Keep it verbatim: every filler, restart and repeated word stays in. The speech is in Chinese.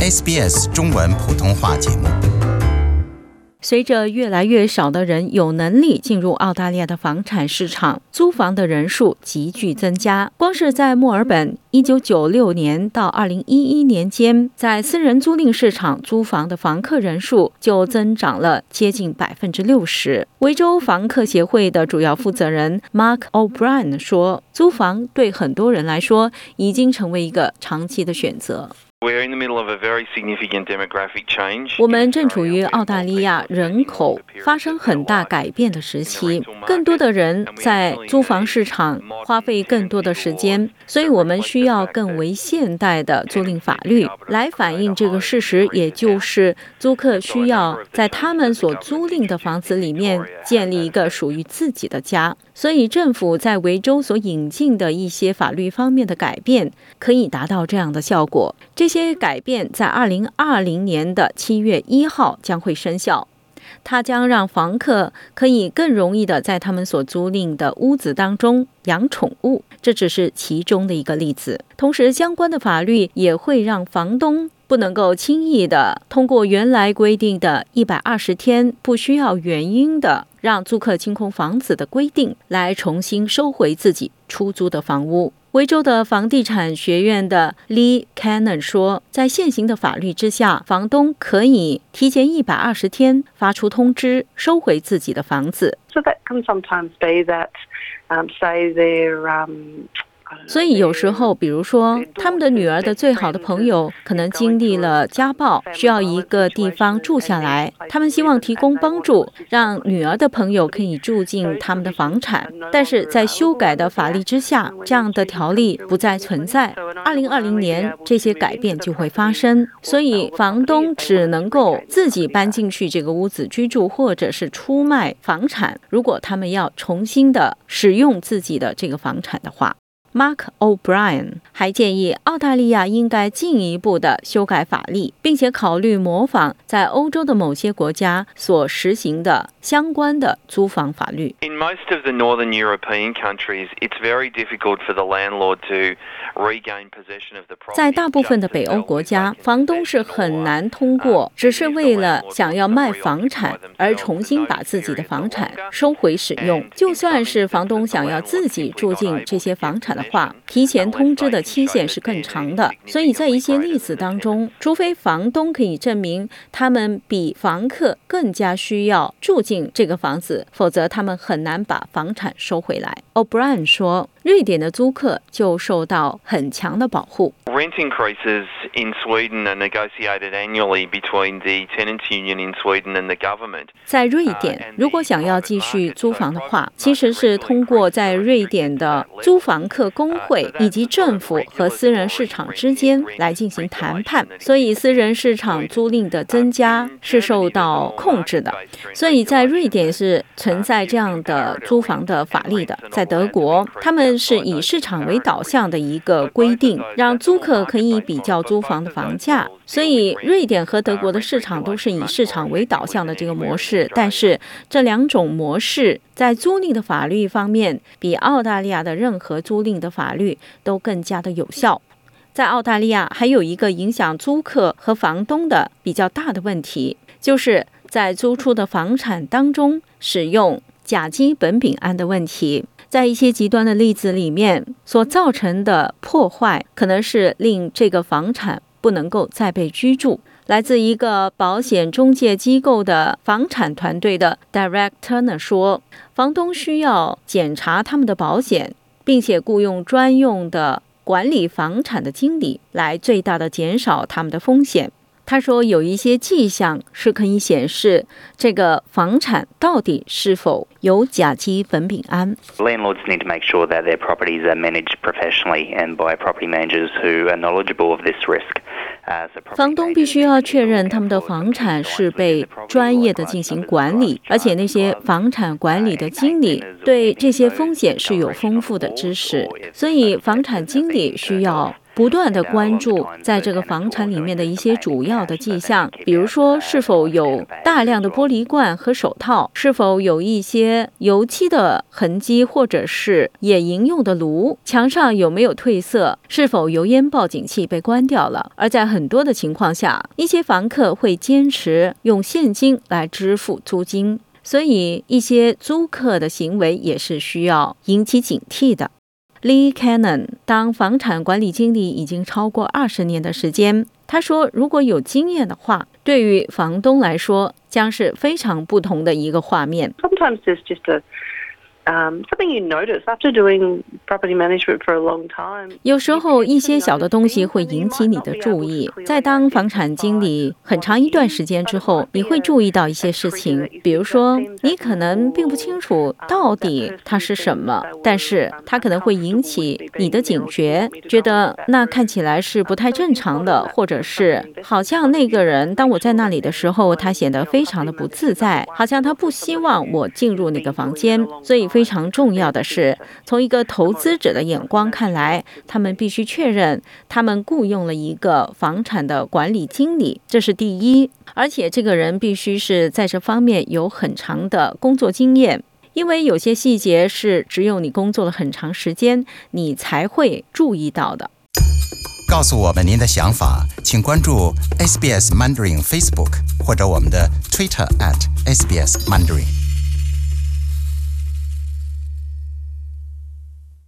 S B S 中文普通话节目。 随着越来越少的人有能力进入澳大利亚的房产市场，租房的人数急剧增加。光是在墨尔本一九九六年到二零一一年间，在私人租赁市场租房的房客人数就增长了接近百分之六十。维州房客协会的主要负责人 Mark O'Brien 说，租房对很多人来说已经成为一个长期的选择。我们正处于澳大利亚人口发生很大改变的时期，更多的人在租房市场花费更多的时间，所以我们需要更为现代的租赁法律来反映这个事实，也就是租客需要在他们所租赁的房子里面建立一个属于自己的家。所以政府在维州所引进的一些法律方面的改变可以达到这样的效果。这些改变在二零二零年的七月一号将会生效，它将让房客可以更容易的在他们所租赁的屋子当中养宠物，这只是其中的一个例子。同时相关的法律也会让房东不能够轻易的通过原来规定的一百二十天不需要原因的让租客清空房子的规定来重新收回自己出租的房屋。维州的房地产学院的 Lee Cannon 说，在现行的法律之下，房东可以提前一百二十天发出通知收回自己的房子。 So that can sometimes be that um, say they're um 所以有时候比如说他们的女儿的最好的朋友可能经历了家暴，需要一个地方住下来，他们希望提供帮助，让女儿的朋友可以住进他们的房产，但是在修改的法律之下，这样的条例不再存在。二零二零年这些改变就会发生，所以房东只能够自己搬进去这个屋子居住，或者是出卖房产，如果他们要重新的使用自己的这个房产的话。Mark O'Brien 还建议澳大利亚应该进一步的修改法律，并且考虑模仿在欧洲的某些国家所实行的相关的租房法律。 In most of the northern European countries, it's very difficult for the landlord to regain possession of the property. 在大部分的北欧国家，房东是很难通过只是为了想要卖房产而重新把自己的房产收回使用。就算是房东想要自己住进这些房产的话，提前通知的期限是更长的。所以在一些例子当中，除非房东可以证明他们比房客更加需要住进这个房子，否则他们很难把房产收回来。 O'Brien 说，瑞典的租客就受到很强的保护。 Rent increases in Sweden are negotiated annually between the tenants union in Sweden and the government. 在瑞典，如果想要继续租房的话，其实是通过在瑞典的租房客工会以及政府和私人市场之间来进行谈判，所以私人市场租赁的增加是受到控制的。所以在瑞典是存在这样的租房的法律的。在德国，他们是以市场为导向的一个规定，让租客可以比较租房的房价。所以瑞典和德国的市场都是以市场为导向的这个模式，但是这两种模式在租赁的法律方面比澳大利亚的任何租赁的法律都更加的有效。在澳大利亚还有一个影响租客和房东的比较大的问题，就是在租出的房产当中使用甲基苯丙胺的问题。在一些极端的例子里面所造成的破坏，可能是令这个房产不能够再被居住。来自一个保险中介机构的房产团队的 Director 呢说，房东需要检查他们的保险，并且雇佣专用的管理房产的经理来最大的减少他们的风险。他说有一些迹象是可以显示这个房产到底是否有甲基苯丙胺。 Landlords need to make sure that their properties are managed professionally and by property managers who are knowledgeable of this risk. 房东必须要确认他们的房产是被专业的进行管理，而且那些房产管理的经理对这些风险是有丰富的知识，所以房产经理需要不断的关注在这个房产里面的一些主要的迹象，比如说是否有大量的玻璃罐和手套，是否有一些油漆的痕迹，或者是野营用的炉，墙上有没有褪色，是否油烟报警器被关掉了。而在很多的情况下，一些房客会坚持用现金来支付租金，所以一些租客的行为也是需要引起警惕的。Lee Cannon 当房产管理经理已经超过二十年的时间，他说如果有经验的话，对于房东来说将是非常不同的一个画面。 Sometimes there's just a Um, something you notice after doing property management for a long time. 有时候一些小的东西会引起你的注意，在当房产经理很长一段时间之后，你会注意到一些事情，比如说你可能并不清楚到底它是什么，但是它可能会引起你的警觉，觉得那看起来是不太正常的，或者是好像那个人当我在那里的时候，他显得非常的不自在，好像他不希望我进入那个房间。所以非常重要的是，从一个投资者的眼光看来，他们必须确认他们雇佣了一个房产的管理经理，这是第一，而且这个人必须是在这方面有很长的工作经验，因为有些细节是只有你工作了很长时间你才会注意到的。 告诉我们您的想法，请关注 S B S Mandarin Facebook 或者我们的 Twitter at S B S Mandarin。